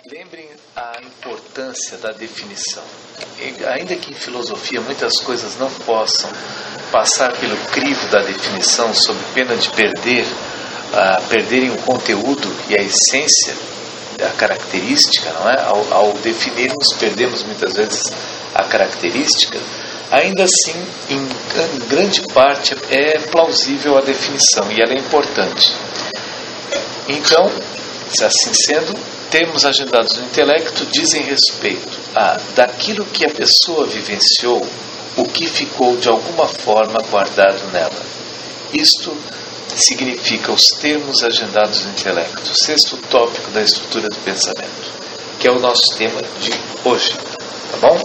Lembrem a importância da definição. Ainda que em filosofia muitas coisas não possam passar pelo crivo da definição, sob pena de perderem o conteúdo e a essência, a característica, não é? Ao definirmos, perdemos muitas vezes a característica. Ainda assim, em grande parte, é plausível a definição e ela é importante. Então, assim sendo, termos agendados no intelecto dizem respeito daquilo que a pessoa vivenciou, o que ficou de alguma forma guardado nela. Isto significa os termos agendados no intelecto, o sexto tópico da estrutura do pensamento, que é o nosso tema de hoje, tá bom?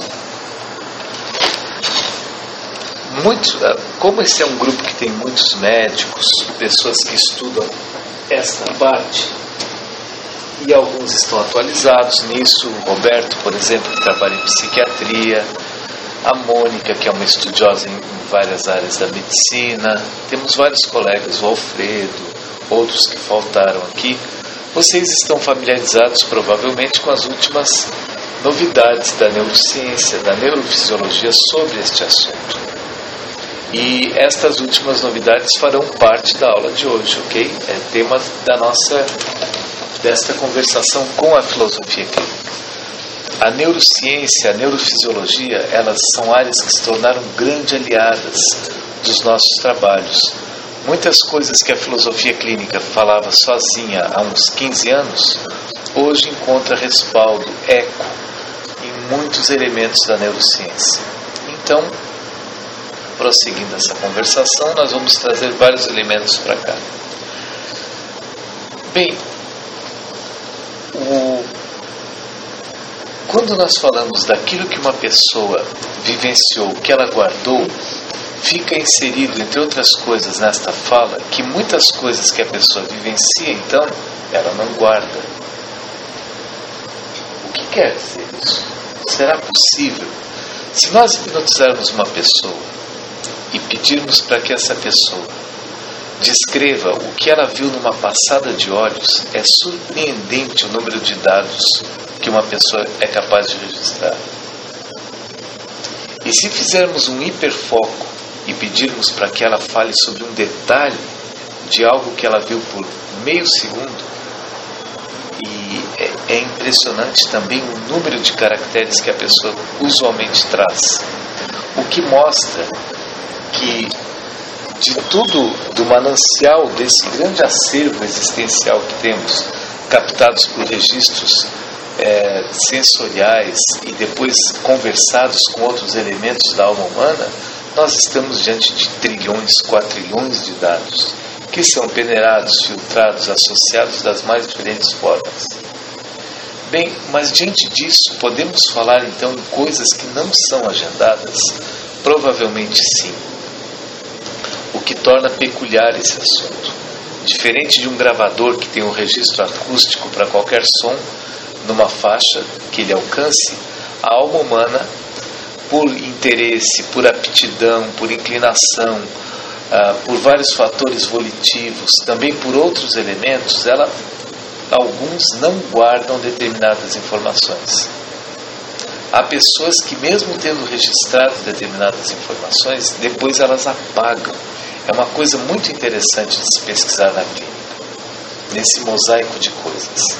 Como esse é um grupo que tem muitos médicos, pessoas que estudam esta parte, e alguns estão atualizados nisso, o Roberto, por exemplo, que trabalha em psiquiatria, a Mônica, que é uma estudiosa em várias áreas da medicina, temos vários colegas, o Alfredo, outros que faltaram aqui. Vocês estão familiarizados provavelmente com as últimas novidades da neurociência, da neurofisiologia sobre este assunto. E estas últimas novidades farão parte da aula de hoje, ok? É tema desta conversação com a filosofia clínica. A neurociência, a neurofisiologia, elas são áreas que se tornaram grandes aliadas dos nossos trabalhos. Muitas coisas que a filosofia clínica falava sozinha há uns 15 anos, hoje encontra respaldo, eco, em muitos elementos da neurociência. Então, prosseguindo essa conversação, nós vamos trazer vários elementos para cá. Bem, quando nós falamos daquilo que uma pessoa vivenciou, que ela guardou, fica inserido, entre outras coisas, nesta fala, que muitas coisas que a pessoa vivencia, então, ela não guarda. O que quer dizer isso? Será possível? Se nós hipnotizarmos uma pessoa e pedirmos para que essa pessoa descreva o que ela viu numa passada de olhos, é surpreendente o número de dados que uma pessoa é capaz de registrar. E se fizermos um hiperfoco e pedirmos para que ela fale sobre um detalhe de algo que ela viu por meio segundo, e é impressionante também o número de caracteres que a pessoa usualmente traz, o que mostra que de tudo, do manancial desse grande acervo existencial que temos, captados por registros sensoriais e depois conversados com outros elementos da alma humana, nós estamos diante de trilhões, quatrilhões de dados, que são peneirados, filtrados, associados das mais diferentes formas. Bem, mas diante disso, podemos falar então em coisas que não são agendadas? Provavelmente sim. O que torna peculiar esse assunto. Diferente de um gravador que tem um registro acústico para qualquer som, numa faixa que ele alcance, a alma humana, por interesse, por aptidão, por inclinação, por vários fatores volitivos, também por outros elementos, alguns não guardam determinadas informações. Há pessoas que, mesmo tendo registrado determinadas informações, depois elas apagam. É uma coisa muito interessante de se pesquisar na clínica, nesse mosaico de coisas.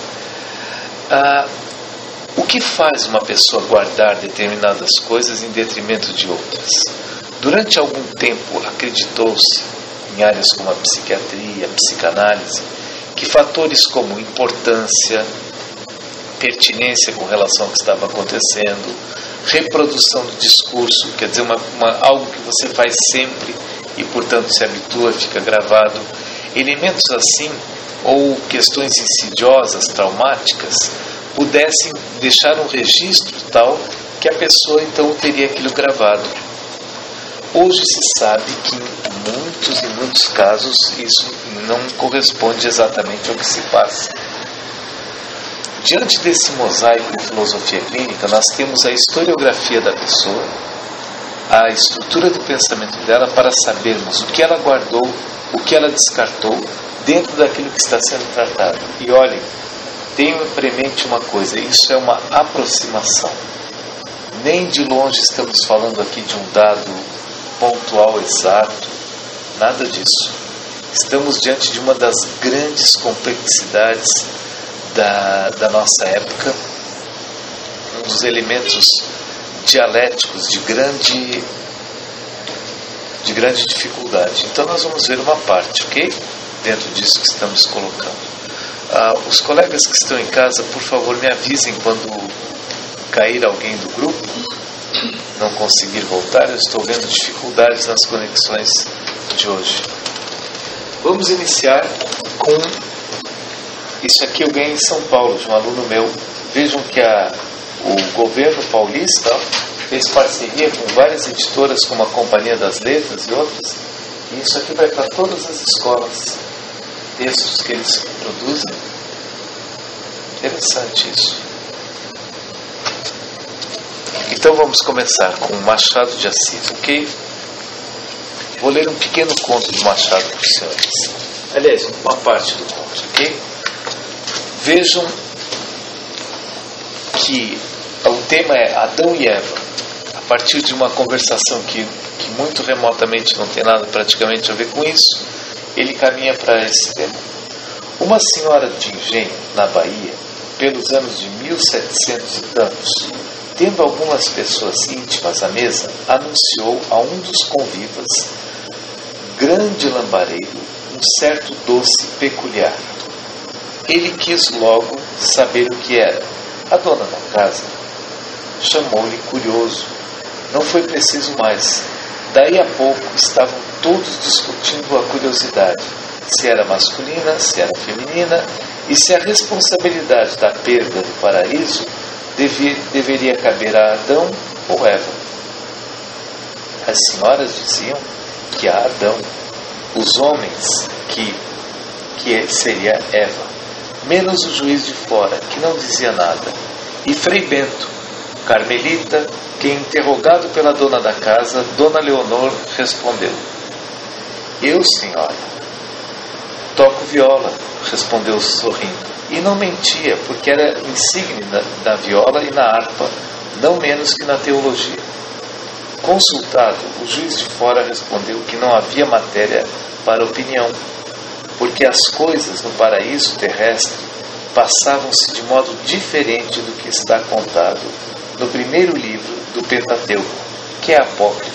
O que faz uma pessoa guardar determinadas coisas em detrimento de outras? Durante algum tempo acreditou-se, em áreas como a psiquiatria, a psicanálise, que fatores como importância, pertinência com relação ao que estava acontecendo, reprodução do discurso, quer dizer, algo que você faz sempre e, portanto, se habitua, fica gravado, elementos assim, ou questões insidiosas, traumáticas, pudessem deixar um registro tal que a pessoa então teria aquilo gravado. Hoje se sabe que em muitos casos isso não corresponde exatamente ao que se passa. Diante desse mosaico de filosofia clínica, nós temos a historiografia da pessoa, a estrutura do pensamento dela, para sabermos o que ela guardou, o que ela descartou dentro daquilo que está sendo tratado. E olhem, tenham em mente uma coisa: isso é uma aproximação. Nem de longe estamos falando aqui de um dado pontual exato, nada disso. Estamos diante de uma das grandes complexidades da nossa época, um dos elementos dialéticos de grande dificuldade. Então nós vamos ver uma parte, ok? Dentro disso que estamos colocando. Os colegas que estão em casa, por favor, me avisem quando cair alguém do grupo, não conseguir voltar. Eu estou vendo dificuldades nas conexões de hoje. Vamos iniciar com isso aqui. Eu ganhei em São Paulo de um aluno meu. Vejam que o governo paulista fez parceria com várias editoras, como a Companhia das Letras e outras, e isso aqui vai para todas as escolas, textos que eles produzem. Interessante isso. Então vamos começar com Machado de Assis, ok? Vou ler um pequeno conto de Machado para os senhores. Aliás, uma parte do conto, ok? Vejam que o tema é Adão e Eva. A partir de uma conversação que muito remotamente não tem nada praticamente a ver com isso, ele caminha para esse tema. Uma senhora de engenho, na Bahia, pelos anos de 1700 e tantos, tendo algumas pessoas íntimas à mesa, anunciou a um dos convivas, grande lambareiro, um certo doce peculiar. Ele quis logo saber o que era. A dona da casa chamou-lhe curioso. Não foi preciso mais. Daí a pouco estavam todos discutindo a curiosidade, se era masculina, se era feminina, e se a responsabilidade da perda do paraíso deveria caber a Adão ou Eva. As senhoras diziam que a Adão, os homens que seria Eva, menos o juiz de fora, que não dizia nada. E Frei Bento, carmelita, que, interrogado pela dona da casa, Dona Leonor, respondeu: eu, senhora, toco viola, respondeu sorrindo. E não mentia, porque era insígne na viola e na harpa, não menos que na teologia. Consultado, o juiz de fora respondeu que não havia matéria para opinião, porque as coisas no paraíso terrestre passavam-se de modo diferente do que está contado no primeiro livro do Pentateuco, que é apócrifo.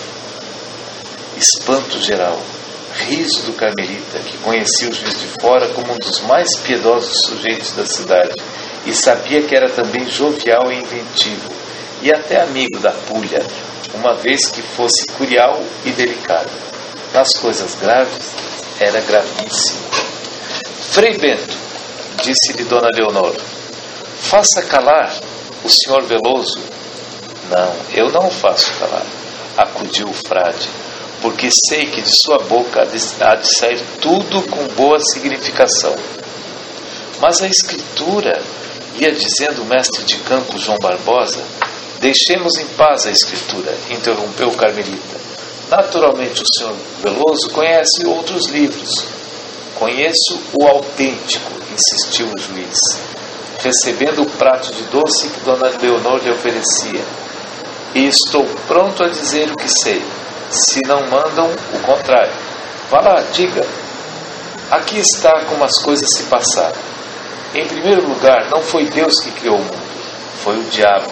Espanto geral, riso do carmelita, que conhecia o juiz de fora como um dos mais piedosos sujeitos da cidade e sabia que era também jovial e inventivo, e até amigo da pulha, uma vez que fosse curial e delicado. Nas coisas graves, era gravíssimo. Frei Bento, disse-lhe Dona Leonor, faça calar o senhor Veloso. Não, eu não o faço calar, acudiu o frade, porque sei que de sua boca há de sair tudo com boa significação. Mas a Escritura, ia dizendo o mestre de campo João Barbosa. Deixemos em paz a Escritura, interrompeu o carmelita. Naturalmente o senhor Veloso conhece outros livros. Conheço o autêntico, insistiu o juiz, recebendo o prato de doce que Dona Leonor lhe oferecia. E estou pronto a dizer o que sei, se não mandam o contrário. Vá lá, diga. Aqui está como as coisas se passaram. Em primeiro lugar, não foi Deus que criou o mundo, foi o diabo.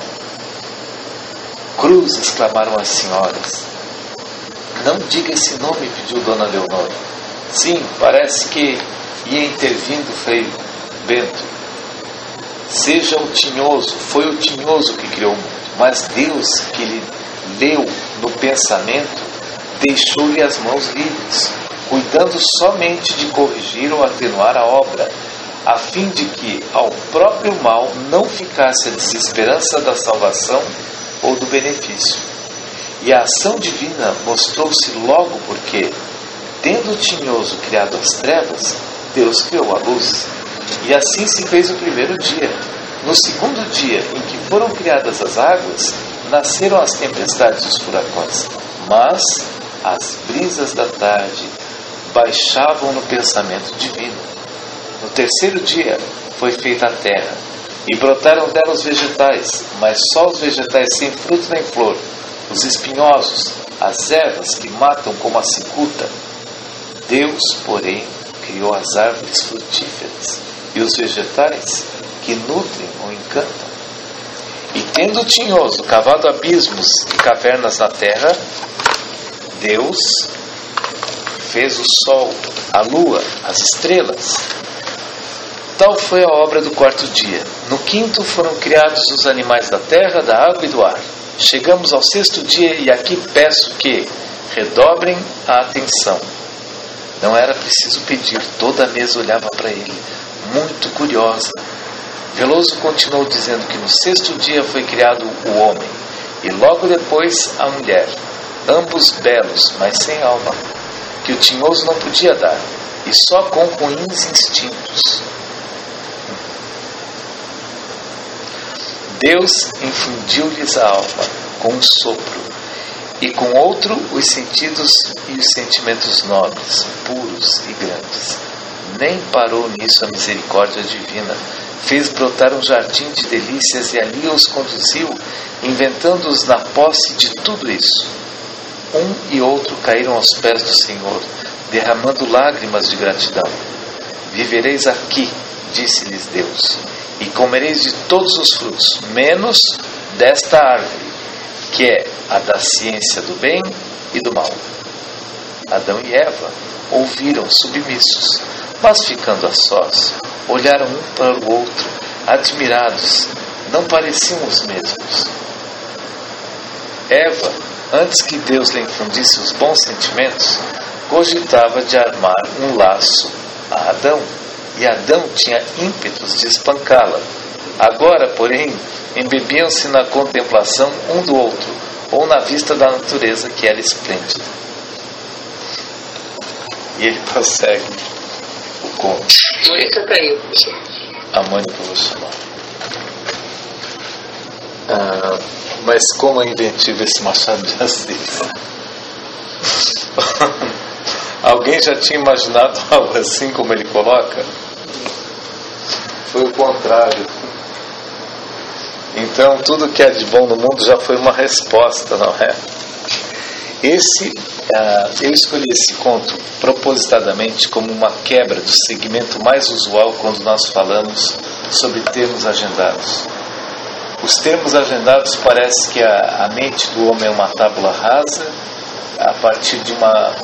Cruz, exclamaram as senhoras. Não diga esse nome, pediu Dona Leonor. Sim, parece que ia intervindo Frei Bento. Seja o tinhoso, foi o tinhoso que criou o mundo. Mas Deus, que lhe leu no pensamento, deixou-lhe as mãos livres, cuidando somente de corrigir ou atenuar a obra, a fim de que ao próprio mal não ficasse a desesperança da salvação ou do benefício. E a ação divina mostrou-se logo porque, tendo o tinhoso criado as trevas, Deus criou a luz. E assim se fez o primeiro dia. No segundo dia, em que foram criadas as águas, nasceram as tempestades e os furacões. Mas as brisas da tarde baixavam no pensamento divino. No terceiro dia, foi feita a terra, e brotaram dela os vegetais, mas só os vegetais sem fruto nem flor, os espinhosos, as ervas que matam como a cicuta. Deus, porém, criou as árvores frutíferas e os vegetais que nutrem ou encantam. E tendo o tinhoso cavado abismos e cavernas na terra, Deus fez o sol, a lua, as estrelas. Tal foi a obra do quarto dia. No quinto foram criados os animais da terra, da água e do ar. Chegamos ao sexto dia e aqui peço que redobrem a atenção. Não era preciso pedir, toda a mesa olhava para ele, muito curiosa. Veloso continuou dizendo que no sexto dia foi criado o homem, e logo depois a mulher, ambos belos, mas sem alma, que o tinhoso não podia dar, e só com ruins instintos. Deus infundiu-lhes a alma com um sopro, e com outro os sentidos e os sentimentos nobres, puros e grandes. Nem parou nisso a misericórdia divina. Fez brotar um jardim de delícias e ali os conduziu, inventando-os na posse de tudo isso. Um e outro caíram aos pés do Senhor, derramando lágrimas de gratidão. Vivereis aqui, disse-lhes Deus, e comereis de todos os frutos, menos desta árvore, que é a da ciência do bem e do mal. Adão e Eva ouviram submissos, mas ficando a sós, olharam um para o outro, admirados, não pareciam os mesmos. Eva, antes que Deus lhe infundisse os bons sentimentos, cogitava de armar um laço a Adão, e Adão tinha ímpetos de espancá-la. Agora, porém, embebiam-se na contemplação um do outro, ou na vista da natureza que era esplêndida. E ele prossegue o conto. Mônica caiu. A Mônica eu vou chamar. Mas como é inventivo esse Machado de Assis. Alguém já tinha imaginado algo assim como ele coloca? Foi o contrário. Então tudo que há de bom no mundo já foi uma resposta, não é? Eu escolhi esse conto propositadamente como uma quebra do segmento mais usual quando nós falamos sobre termos agendados. Os termos agendados parece que a mente do homem é uma tábula rasa, a partir de uma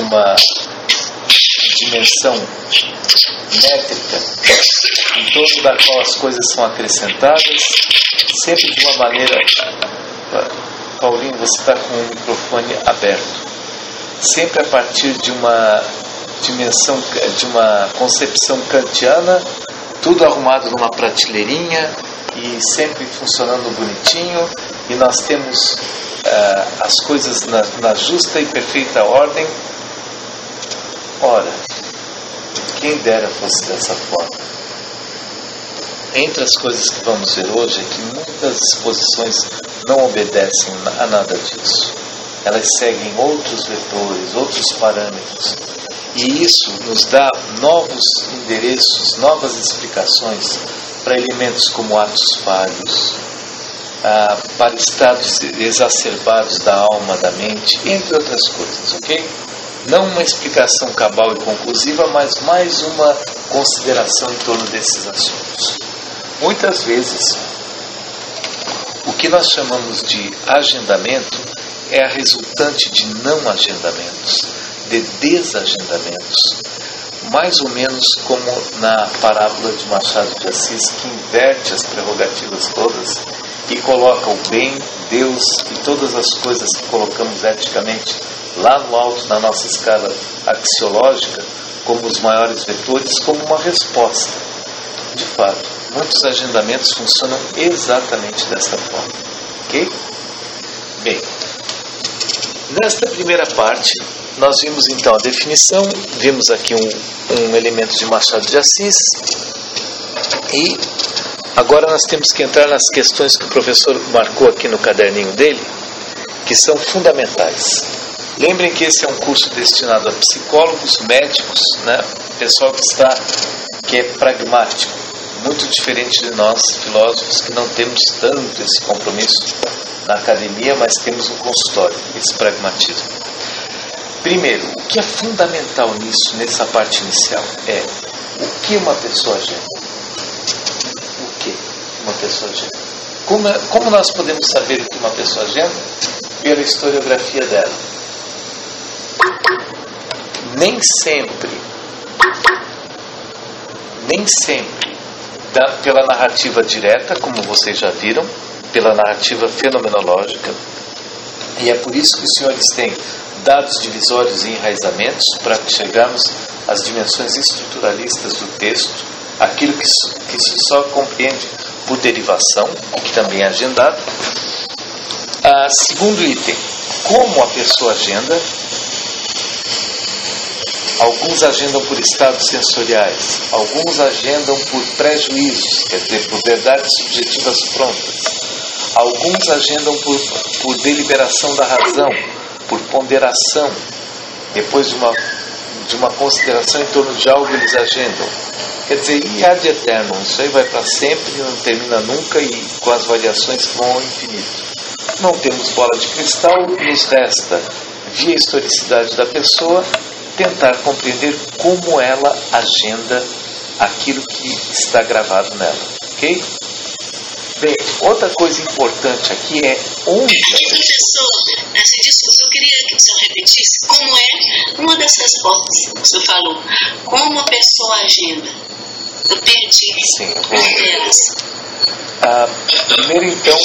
dimensão métrica em torno da qual as coisas são acrescentadas, sempre de uma maneira... Paulinho, você está com o microfone aberto. Sempre a partir de uma dimensão, de uma concepção kantiana, tudo arrumado numa prateleirinha e sempre funcionando bonitinho, e nós temos as coisas na justa e perfeita ordem. Ora, quem dera fosse dessa forma. Entre as coisas que vamos ver hoje é que muitas exposições não obedecem a nada disso. Elas seguem outros vetores, outros parâmetros. E isso nos dá novos endereços, novas explicações para elementos como atos falhos, para estados exacerbados da alma, da mente, entre outras coisas, ok? Não uma explicação cabal e conclusiva, mas mais uma consideração em torno desses assuntos. Muitas vezes, o que nós chamamos de agendamento é a resultante de não agendamentos, de desagendamentos, mais ou menos como na parábola de Machado de Assis, que inverte as prerrogativas todas e coloca o bem, Deus e todas as coisas que colocamos eticamente lá no alto na nossa escala axiológica, como os maiores vetores, como uma resposta. De fato, muitos agendamentos funcionam exatamente desta forma. Ok? Bem, nesta primeira parte, nós vimos então a definição, vimos aqui um elemento de Machado de Assis, e agora nós temos que entrar nas questões que o professor marcou aqui no caderninho dele, que são fundamentais. Lembrem que esse é um curso destinado a psicólogos, médicos, né? Pessoal que é pragmático, muito diferente de nós, filósofos, que não temos tanto esse compromisso na academia, mas temos no consultório, esse pragmatismo. Primeiro, o que é fundamental nisso, nessa parte inicial, é o que uma pessoa agenda. O que uma pessoa agenda. Como nós podemos saber o que uma pessoa agenda? Pela historiografia dela. Nem sempre, pela narrativa direta, como vocês já viram, pela narrativa fenomenológica, e é por isso que os senhores têm dados divisórios e enraizamentos para chegarmos às dimensões estruturalistas do texto, aquilo que se só compreende por derivação, que também é agendado. Segundo item, como a pessoa agenda. Alguns agendam por estados sensoriais, alguns agendam por prejuízos, quer dizer, por verdades subjetivas prontas. Alguns agendam por deliberação da razão, por ponderação. Depois de uma consideração em torno de algo, eles agendam. Quer dizer, e ad eternum, isso aí vai para sempre, não termina nunca e com as variações que vão ao infinito. Não temos bola de cristal, nos resta, via historicidade da pessoa, tentar compreender como ela agenda aquilo que está gravado nela, ok? Bem, outra coisa importante aqui é onde... Professor, eu queria que o senhor repetisse como é uma das respostas que o senhor falou. Como a pessoa agenda? Eu perdi uma delas. Primeiro, então,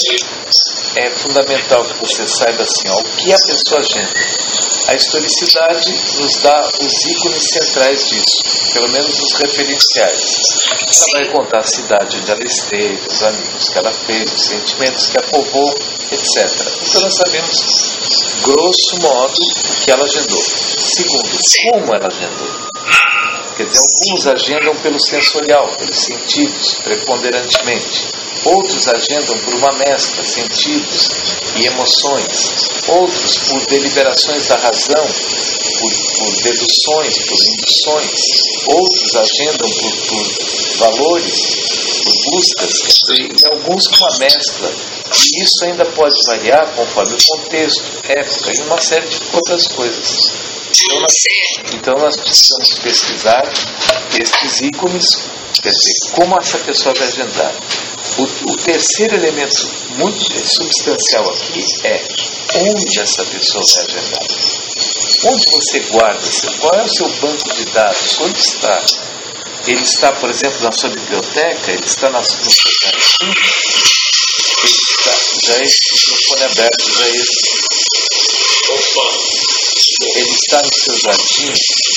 é fundamental que você saiba assim, o que a pessoa agenda. A historicidade nos dá os ícones centrais disso, pelo menos os referenciais. Ela vai contar a cidade onde ela esteve, os amigos que ela fez, os sentimentos que a povoou, etc. Então nós sabemos, grosso modo, o que ela agendou. Segundo, como ela agendou. Quer dizer, alguns agendam pelo sensorial, pelos sentidos, preponderantemente. Outros agendam por uma mescla, sentidos e emoções. Outros por deliberações da razão, por deduções, por induções. Outros agendam por valores, por buscas. E alguns com uma mescla. E isso ainda pode variar conforme o contexto, época e uma série de outras coisas. Então nós precisamos pesquisar esses ícones, quer dizer, como essa pessoa vai agendar. O terceiro elemento muito substancial aqui é onde essa pessoa vai agendar. Onde você guarda? Qual é o seu banco de dados? Onde está? Ele está, por exemplo, na sua biblioteca? Ele está no seu jardim? Ele está, já é esse microfone aberto, já é esse. Ele está no seu jardim.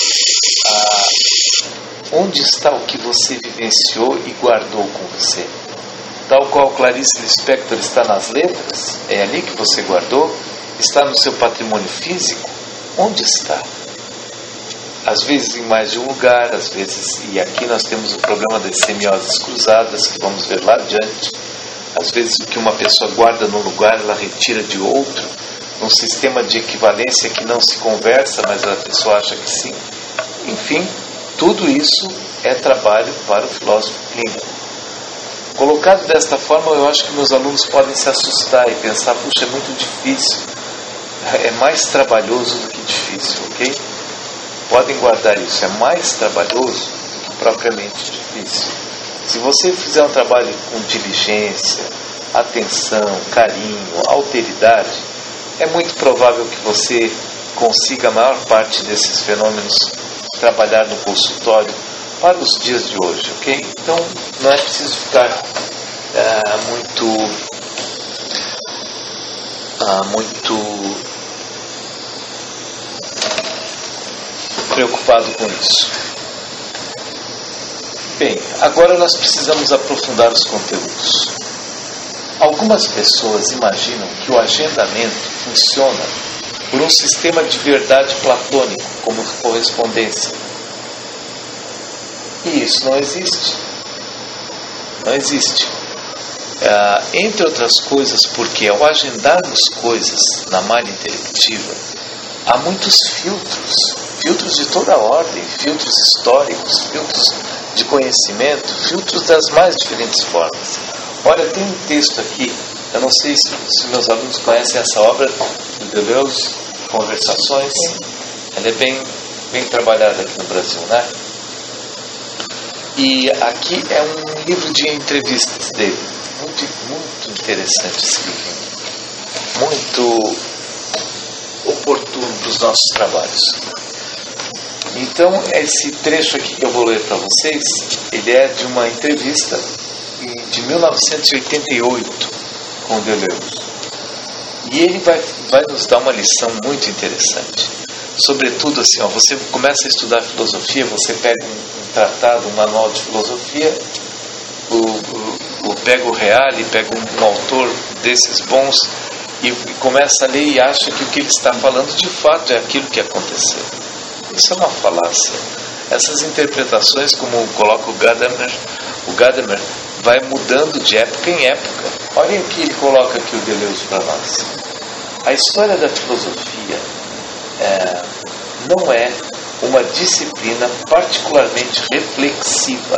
Onde está o que você vivenciou e guardou com você? Tal qual Clarice Lispector está nas letras, é ali que você guardou? Está no seu patrimônio físico? Onde está? Às vezes em mais de um lugar, às vezes, e aqui nós temos o problema das semioses cruzadas, que vamos ver lá adiante. Às vezes o que uma pessoa guarda num lugar, ela retira de outro, num sistema de equivalência que não se conversa, mas a pessoa acha que sim. Enfim, tudo isso é trabalho para o filósofo clínico. Colocado desta forma, eu acho que meus alunos podem se assustar e pensar, puxa, é muito difícil, é mais trabalhoso do que difícil, ok? Podem guardar isso, é mais trabalhoso do que propriamente difícil. Se você fizer um trabalho com diligência, atenção, carinho, alteridade, é muito provável que você consiga a maior parte desses fenômenos trabalhar no consultório para os dias de hoje, ok? Então não é preciso ficar muito preocupado com isso. Bem, agora nós precisamos aprofundar os conteúdos. Algumas pessoas imaginam que o agendamento funciona por um sistema de verdade platônico, como correspondência. E isso não existe. Não existe. Entre outras coisas, porque ao agendarmos coisas na malha intelectiva, há muitos filtros de toda a ordem, filtros históricos, filtros de conhecimento filtros das mais diferentes formas. Olha, tem um texto aqui, eu não sei se meus alunos conhecem essa obra do Deleuze, Conversações. Ela é bem trabalhada aqui no Brasil, né? E aqui é um livro de entrevistas dele, muito interessante esse livro, muito oportuno para os nossos trabalhos. Então, esse trecho aqui que eu vou ler para vocês, ele é de uma entrevista de 1988 com o Deleuze. E ele vai nos dar uma lição muito interessante. Sobretudo assim, você começa a estudar filosofia, você pega um tratado, um manual de filosofia, pega o Reale, pega um autor desses bons e começa a ler e acha que o que ele está falando de fato é aquilo que aconteceu. Isso é uma falácia. Essas interpretações, como coloca o Gadamer vai mudando de época em época. Olhem o que ele coloca aqui o Deleuze para nós. A história da filosofia não é uma disciplina particularmente reflexiva.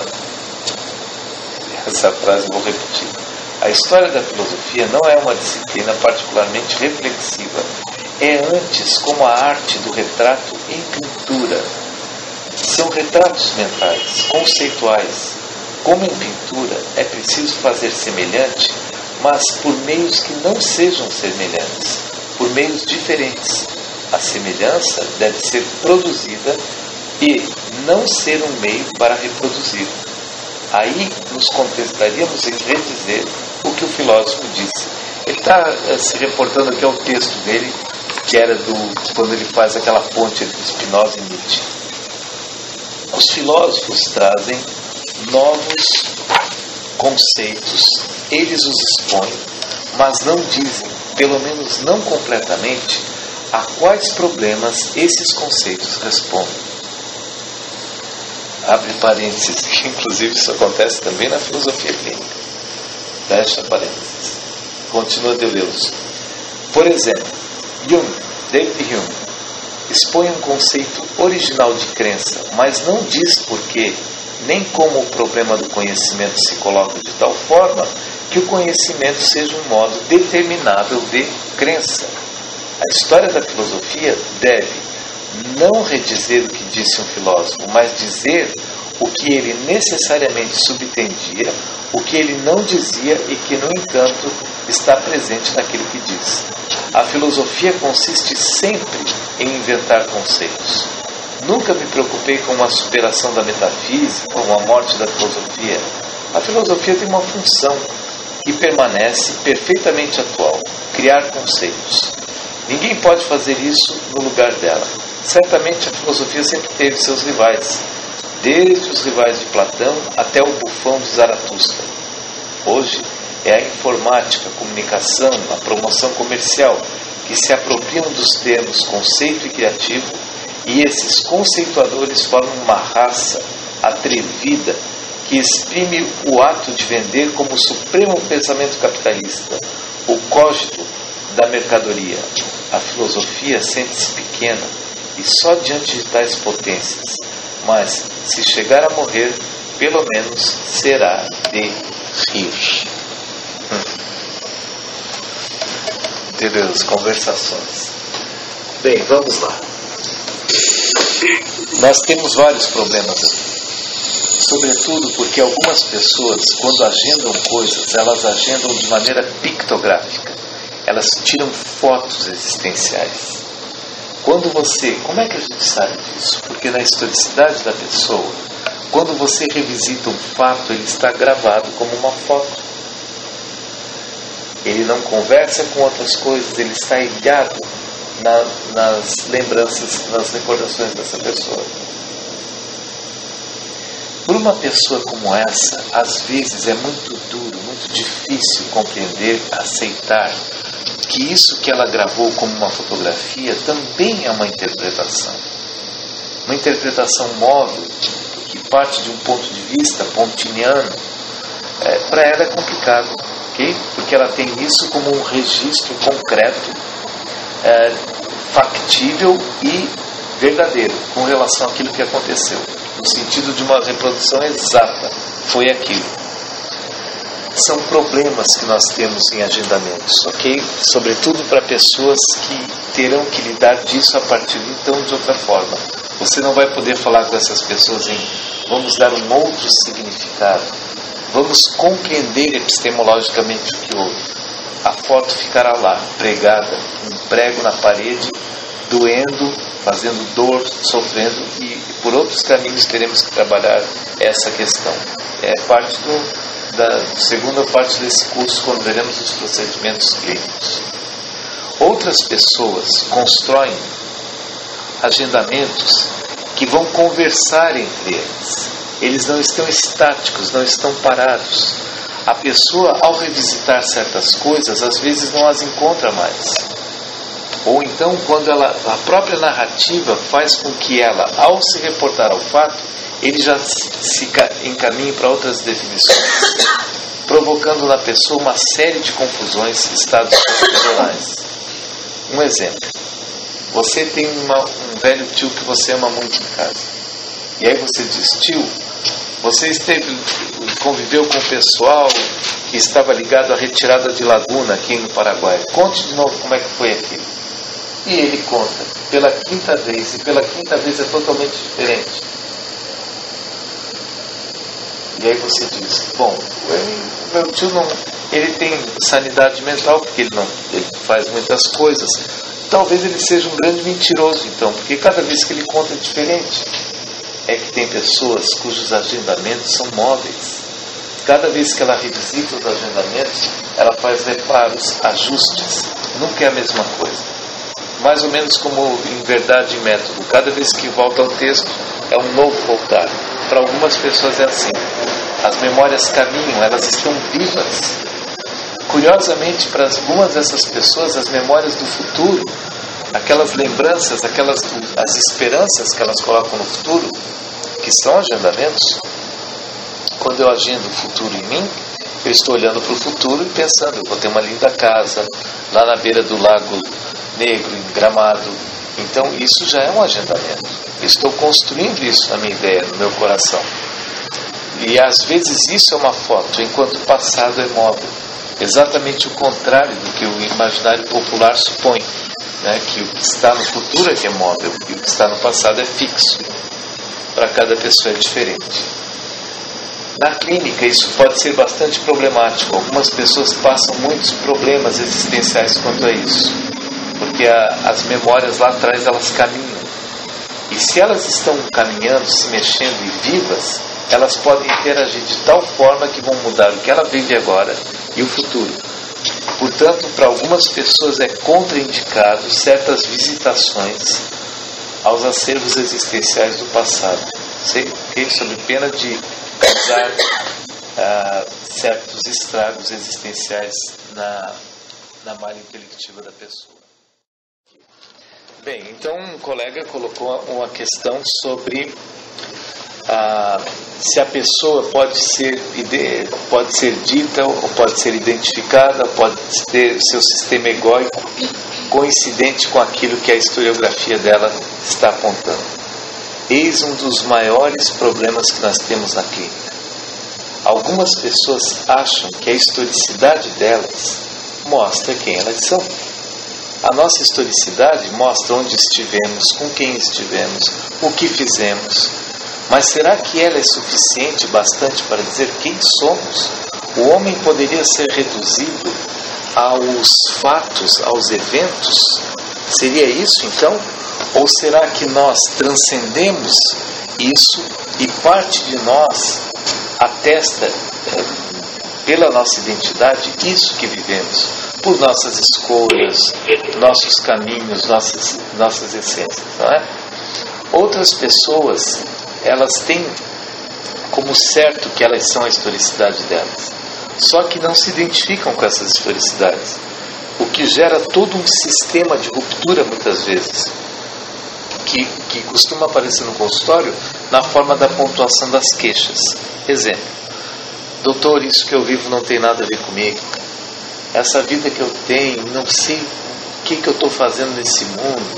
Essa frase eu vou repetir. A história da filosofia não é uma disciplina particularmente reflexiva. É antes como a arte do retrato em pintura. São retratos mentais, conceituais. Como em pintura, é preciso fazer semelhante, mas por meios que não sejam semelhantes, por meios diferentes. A semelhança deve ser produzida e não ser um meio para reproduzir. Aí nos contentaríamos em redizer o que o filósofo disse. Ele está se reportando aqui ao texto dele, que era quando ele faz aquela ponte entre Spinoza e Nietzsche. Os filósofos trazem novos conceitos, eles os expõem, mas não dizem, pelo menos não completamente, a quais problemas esses conceitos respondem. Abre parênteses, que inclusive isso acontece também na filosofia clínica. Fecha parênteses. Continua Deleuze. Por exemplo, David Hume expõe um conceito original de crença, mas não diz por quê, nem como o problema do conhecimento se coloca de tal forma que o conhecimento seja um modo determinável de crença. A história da filosofia deve não redizer o que disse um filósofo, mas dizer o que ele necessariamente subtendia, o que ele não dizia e que, no entanto, está presente naquilo que diz. A filosofia consiste sempre em inventar conceitos. Nunca me preocupei com uma superação da metafísica ou uma morte da filosofia. A filosofia tem uma função que permanece perfeitamente atual: criar conceitos. Ninguém pode fazer isso no lugar dela. Certamente a filosofia sempre teve seus rivais, desde os rivais de Platão até o bufão de Zaratustra. Hoje é a informática, a comunicação, a promoção comercial que se apropriam dos termos conceito e criativo, e esses conceituadores formam uma raça atrevida que exprime o ato de vender como o supremo pensamento capitalista, o cogito da mercadoria. A filosofia sente-se pequena e só diante de tais potências, mas se chegar a morrer, pelo menos será de rir. Deleuze, Conversações. Bem, vamos lá. Nós temos vários problemas aqui, sobretudo porque algumas pessoas, quando agendam coisas, elas agendam de maneira pictográfica. Elas tiram fotos existenciais. Como é que a gente sabe disso? Porque na historicidade da pessoa, quando você revisita um fato, ele está gravado como uma foto. Ele não conversa com outras coisas, ele está ilhado nas lembranças, nas recordações dessa pessoa. Por uma pessoa como essa, às vezes é muito duro, muito difícil compreender, aceitar que isso que ela gravou como uma fotografia também é uma interpretação. Uma interpretação móvel, que parte de um ponto de vista pontiniano. Para ela é complicado, ok? Porque ela tem isso como um registro concreto, factível e verdadeiro com relação àquilo que aconteceu, no sentido de uma reprodução exata, foi aquilo. São problemas que nós temos em agendamentos, ok? Sobretudo para pessoas que terão que lidar disso a partir de então de outra forma. Você não vai poder falar com essas pessoas em vamos dar um outro significado, vamos compreender epistemologicamente o que houve. A foto ficará lá, pregada, um prego na parede, doendo, fazendo dor, sofrendo, e por outros caminhos teremos que trabalhar essa questão. É parte da segunda parte desse curso, quando veremos os procedimentos clínicos. Outras pessoas constroem agendamentos que vão conversar entre eles. Eles não estão estáticos, não estão parados. A pessoa, ao revisitar certas coisas, às vezes não as encontra mais. Ou então, quando a própria narrativa faz com que ela, ao se reportar ao fato, ele já se encaminhe para outras definições, provocando na pessoa uma série de confusões, estados confusionais. Um exemplo. Você tem um velho tio que você ama muito em casa. E aí você diz, tio, você conviveu com o pessoal que estava ligado à retirada de Laguna aqui no Paraguai. Conte de novo como é que foi aquilo. E ele conta pela quinta vez, e pela quinta vez é totalmente diferente. E aí você diz, bom, meu tio ele tem sanidade mental, porque ele faz muitas coisas. Talvez ele seja um grande mentiroso, então, porque cada vez que ele conta é diferente. É que tem pessoas cujos agendamentos são móveis. Cada vez que ela revisita os agendamentos, ela faz reparos, ajustes. Nunca é a mesma coisa. Mais ou menos como em Verdade e Método. Cada vez que volta ao texto, é um novo voltar. Para algumas pessoas é assim. As memórias caminham, elas estão vivas. Curiosamente, para algumas dessas pessoas, as memórias do futuro, aquelas lembranças, as esperanças que elas colocam no futuro, que são agendamentos, quando eu agendo o futuro em mim, eu estou olhando para o futuro e pensando, eu vou ter uma linda casa, lá na beira do Lago Negro, em Gramado. Então, isso já é um agendamento. Eu estou construindo isso na minha ideia, no meu coração. E às vezes isso é uma foto, enquanto o passado é móvel. Exatamente o contrário do que o imaginário popular supõe, né? Que o que está no futuro é que é móvel e o que está no passado é fixo. Para cada pessoa é diferente. Na clínica isso pode ser bastante problemático. Algumas pessoas passam muitos problemas existenciais quanto a isso, porque as memórias lá atrás elas caminham. E se elas estão caminhando, se mexendo e vivas, elas podem interagir de tal forma que vão mudar o que ela vive agora e o futuro. Portanto, para algumas pessoas é contraindicado certas visitações aos acervos existenciais do passado, sob pena de causar certos estragos existenciais na malha intelectiva da pessoa. Bem, então um colega colocou uma questão sobre se a pessoa pode ser dita ou pode ser identificada, pode ter seu sistema egóico coincidente com aquilo que a historiografia dela está apontando. Eis um dos maiores problemas que nós temos na clínica. Algumas pessoas acham que a historicidade delas mostra quem elas são. A nossa historicidade mostra onde estivemos, com quem estivemos, o que fizemos. Mas será que ela é suficiente bastante para dizer quem somos? O homem poderia ser reduzido aos fatos, aos eventos? Seria isso então? Ou será que nós transcendemos isso e parte de nós atesta, pela nossa identidade, isso que vivemos, por nossas escolhas, nossos caminhos, nossas essências, não é? Outras pessoas, elas têm como certo que elas são a historicidade delas, só que não se identificam com essas historicidades, o que gera todo um sistema de ruptura muitas vezes, que costuma aparecer no consultório na forma da pontuação das queixas. Exemplo: doutor, isso que eu vivo não tem nada a ver comigo, essa vida que eu tenho, não sei o que eu estou fazendo nesse mundo,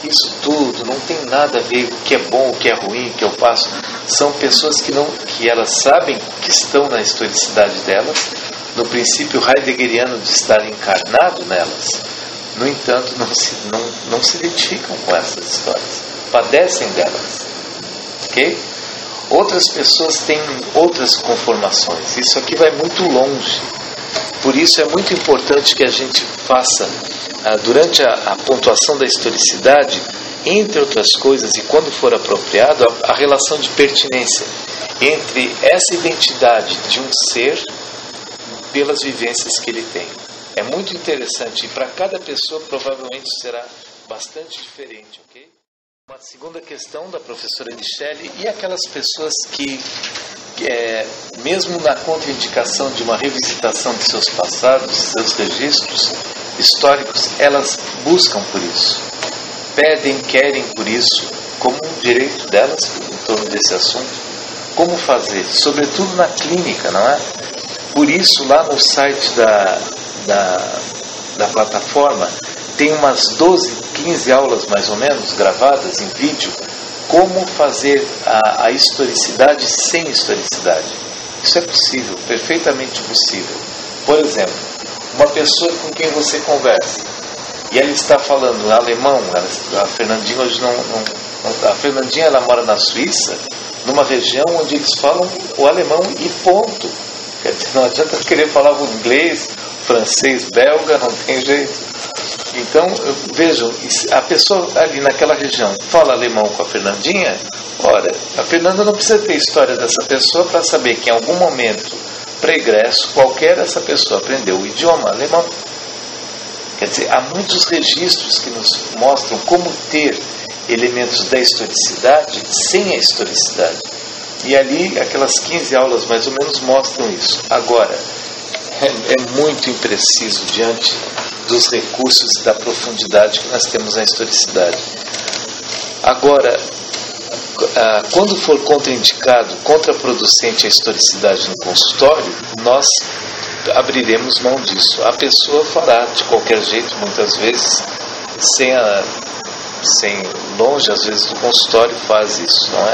isso tudo não tem nada a ver com o que é bom, o que é ruim, o que eu faço. São pessoas que elas sabem que estão na historicidade delas, no princípio heideggeriano de estar encarnado nelas. No entanto, não se identificam com essas histórias, padecem delas. Ok? Outras pessoas têm outras conformações. Isso aqui vai muito longe. Por isso é muito importante que a gente faça, durante a pontuação da historicidade, entre outras coisas, e quando for apropriado, a relação de pertinência entre essa identidade de um ser pelas vivências que ele tem. É muito interessante, e para cada pessoa provavelmente será bastante diferente, ok? Uma segunda questão da professora Michele: e aquelas pessoas que mesmo na contraindicação de uma revisitação de seus passados, seus registros históricos, elas buscam por isso, pedem, querem por isso, como um direito delas em torno desse assunto? Como fazer? Sobretudo na clínica, não é? Por isso, lá no site da plataforma, tem umas 12, 15 aulas mais ou menos, gravadas em vídeo, como fazer a historicidade sem historicidade. Isso é possível, perfeitamente possível. Por exemplo, uma pessoa com quem você conversa, e ela está falando alemão, a Fernandinha hoje a Fernandinha, ela mora na Suíça, numa região onde eles falam o alemão e ponto. Quer dizer, não adianta querer falar o inglês, francês, belga, não tem jeito. Então, vejam, a pessoa ali naquela região fala alemão com a Fernandinha. Ora, a Fernanda não precisa ter história dessa pessoa para saber que em algum momento pregresso qualquer essa pessoa aprendeu o idioma alemão. Quer dizer, há muitos registros que nos mostram como ter elementos da historicidade sem a historicidade. E ali, aquelas 15 aulas mais ou menos mostram isso. Agora, é muito impreciso diante dos recursos e da profundidade que nós temos na historicidade. Agora, quando for contraindicado, contraproducente a historicidade no consultório, nós abriremos mão disso. A pessoa fará de qualquer jeito, muitas vezes, sem longe, às vezes, do consultório, faz isso, não é?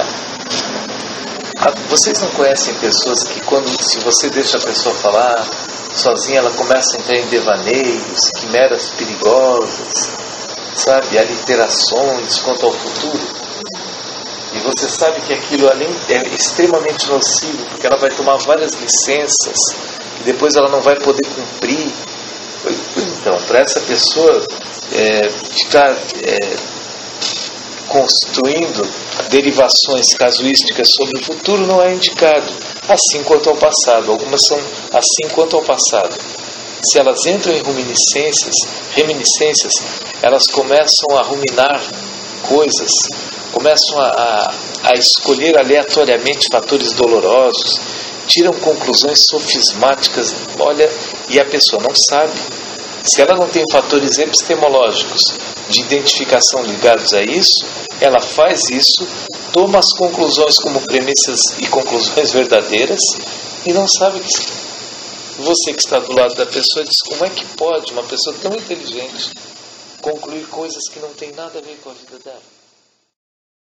Vocês não conhecem pessoas que, se você deixa a pessoa falar sozinha, ela começa a entrar em devaneios, quimeras perigosas, sabe, aliterações quanto ao futuro? E você sabe que aquilo além é extremamente nocivo, porque ela vai tomar várias licenças e depois ela não vai poder cumprir. Então, para essa pessoa ficar construindo derivações casuísticas sobre o futuro não é indicado, assim quanto ao passado. Algumas são assim quanto ao passado. Se elas entram em reminiscências, elas começam a ruminar coisas, começam a escolher aleatoriamente fatores dolorosos, tiram conclusões sofismáticas, e a pessoa não sabe. Se ela não tem fatores epistemológicos de identificação ligados a isso, ela faz isso, toma as conclusões como premissas e conclusões verdadeiras e não sabe que você que está do lado da pessoa diz: como é que pode uma pessoa tão inteligente concluir coisas que não tem nada a ver com a vida dela?